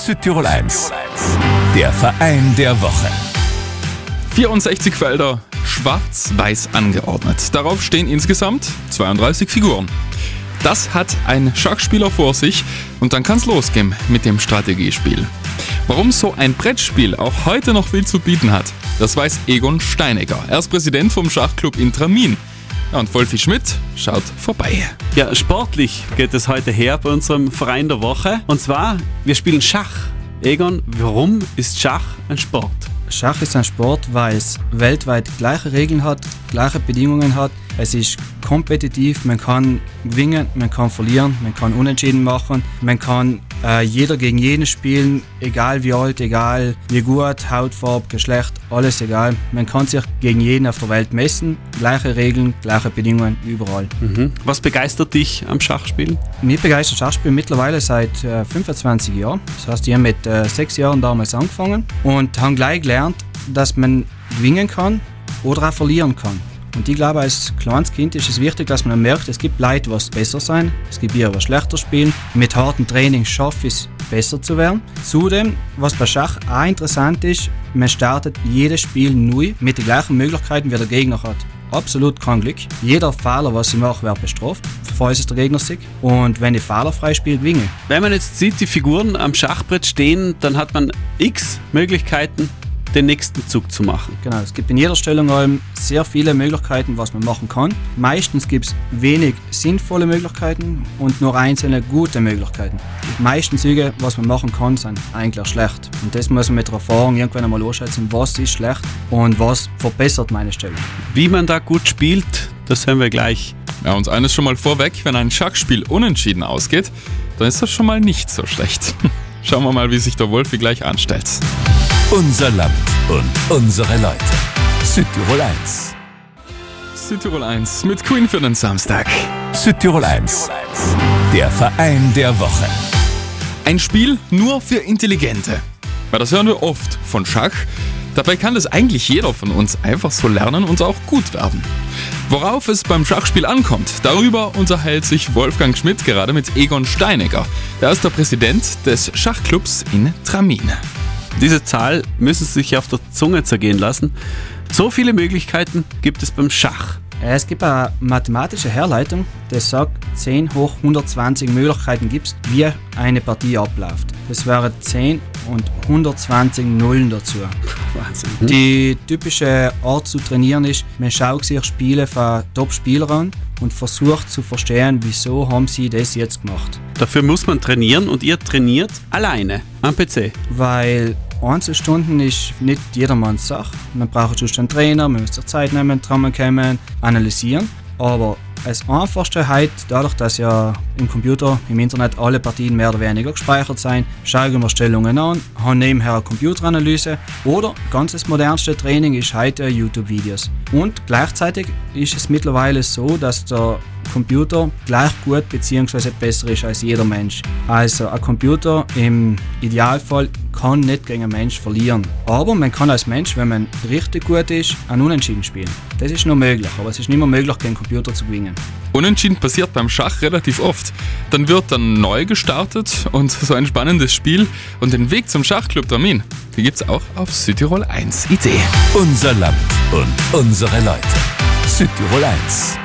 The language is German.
Südtirol 1, der Verein der Woche. 64 Felder, schwarz-weiß angeordnet. Darauf stehen insgesamt 32 Figuren. Das hat ein Schachspieler vor sich und dann kann's losgehen mit dem Strategiespiel. Warum so ein Brettspiel auch heute noch viel zu bieten hat, das weiß Egon Steinegger. Er ist Präsident vom Schachclub in Tramin. Ja, und Wolfi Schmidt schaut vorbei. Ja, sportlich geht es heute her bei unserem Verein der Woche. Und zwar, wir spielen Schach. Egon, warum ist Schach ein Sport? Schach ist ein Sport, weil es weltweit gleiche Regeln hat, gleiche Bedingungen hat. Es ist kompetitiv, man kann gewinnen, man kann verlieren, man kann unentschieden machen, man kann jeder gegen jeden spielen, egal wie alt, egal wie gut, Hautfarbe, Geschlecht, alles egal. Man kann sich gegen jeden auf der Welt messen, gleiche Regeln, gleiche Bedingungen, überall. Was begeistert dich am Schachspielen? Mir begeistert Schachspielen mittlerweile seit 25 Jahren. Das heißt, ich habe mit 6 Jahren damals angefangen und habe gleich gelernt, dass man gewinnen kann oder auch verlieren kann. Und ich glaube, als kleines Kind ist es wichtig, dass man merkt, es gibt Leute, die besser sein, es gibt die, die schlechter spielen. Mit hartem Training schaffe ich es, besser zu werden. Zudem, was bei Schach auch interessant ist, man startet jedes Spiel neu mit den gleichen Möglichkeiten, wie der Gegner hat. Absolut kein Glück. Jeder Fehler, was ich mache, wird bestraft, falls es der Gegner sieht. Und wenn ich fehlerfrei spiele, gewinne. Wenn man jetzt sieht, die Figuren am Schachbrett stehen, dann hat man x Möglichkeiten, den nächsten Zug zu machen. Genau, es gibt in jeder Stellung sehr viele Möglichkeiten, was man machen kann. Meistens gibt es wenig sinnvolle Möglichkeiten und nur einzelne gute Möglichkeiten. Die meisten Züge, was man machen kann, sind eigentlich schlecht. Und das muss man mit der Erfahrung irgendwann einmal einschätzen, was ist schlecht und was verbessert meine Stellung. Wie man da gut spielt, das hören wir gleich. Ja, uns eines schon mal vorweg, wenn ein Schachspiel unentschieden ausgeht, dann ist das schon mal nicht so schlecht. Schauen wir mal, wie sich der Wolfi gleich anstellt. Unser Land und unsere Leute. Südtirol 1. Südtirol 1 mit Queen für den Samstag. Südtirol 1, der Verein der Woche. Ein Spiel nur für Intelligente. Ja, das hören wir oft von Schach. Dabei kann das eigentlich jeder von uns einfach so lernen und auch gut werden. Worauf es beim Schachspiel ankommt, darüber unterhält sich Wolfgang Schmidt gerade mit Egon Steinegger. Er ist der Präsident des Schachclubs in Tramin. Diese Zahl müssen Sie sich auf der Zunge zergehen lassen. So viele Möglichkeiten gibt es beim Schach. Es gibt eine mathematische Herleitung, die sagt, 10 hoch 120 Möglichkeiten gibt es, wie eine Partie abläuft. Das wären 10 und 120 Nullen dazu. Wahnsinn. Die typische Art zu trainieren ist, man schaut sich Spiele von Top-Spielern an und versucht zu verstehen, wieso haben sie das jetzt gemacht. Dafür muss man trainieren und ihr trainiert alleine am PC. Weil Einzelstunden ist nicht jedermanns Sache. Man braucht schon einen Trainer, man muss sich Zeit nehmen, zusammenkommen, analysieren. Aber das Einfachste heute, dadurch, dass ja im Computer, im Internet alle Partien mehr oder weniger gespeichert sind, schauen wir Stellungen an, haben nebenher eine Computeranalyse oder ganz das modernste Training ist heute YouTube-Videos. Und gleichzeitig ist es mittlerweile so, dass der Computer gleich gut bzw. besser ist als jeder Mensch. Also ein Computer im Idealfall kann nicht gegen einen Mensch verlieren. Aber man kann als Mensch, wenn man richtig gut ist, einen Unentschieden spielen. Das ist noch möglich, aber es ist nicht mehr möglich, gegen den Computer zu gewinnen. Unentschieden passiert beim Schach relativ oft. Dann wird dann neu gestartet und so ein spannendes Spiel. Und den Weg zum Schachclub Tramin, die gibt's auch auf Südtirol 1 Idee. Unser Land und unsere Leute. Südtirol 1.